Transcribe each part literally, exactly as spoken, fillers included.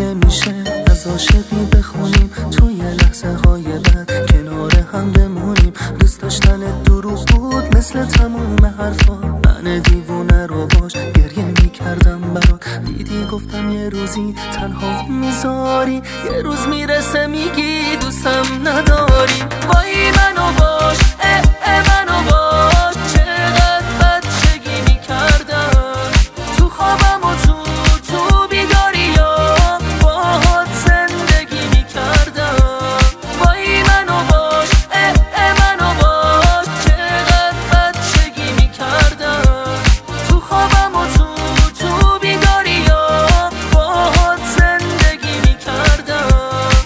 نمیشه از عاشقی بخونیم توی لحظه های بعد کنار هم بمونیم. دوست داشتن دروغ بود مثل تموم حرفا، من دیوونه رو باش گریه میکردم برات. دیدی گفتم یه روزی تنها میذاری، یه روز میرسه میگی دوستم نداری. وای منو باش اه اه منو باش، چقدر بچگی میکردم تو خوابم و تو تو بیداری یا باهات زندگی میکردم. وای منو باش اه اه منو باش، چقدر بچگی میکردم تو خوابم و تو تو بیداری یا باهات زندگی میکردم.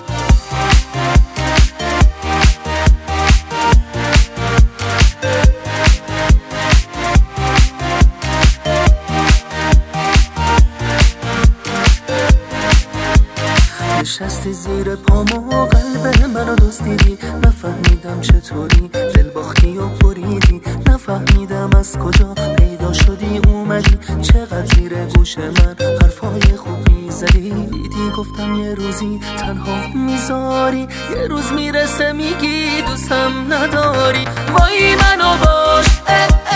نشستی زیر پامو قلب منو دزدیدی، نفهمیدم چطوری دل باختی و بریدی. نفهمیدم از کجا پیدا شدی اومدی، چقدر زیر گوش من حرفای خوب میزدی. دیدی گفتم یه روزی تنها میذاری، یه روز میرسه میگی دوستم نداری. وای منو باش اه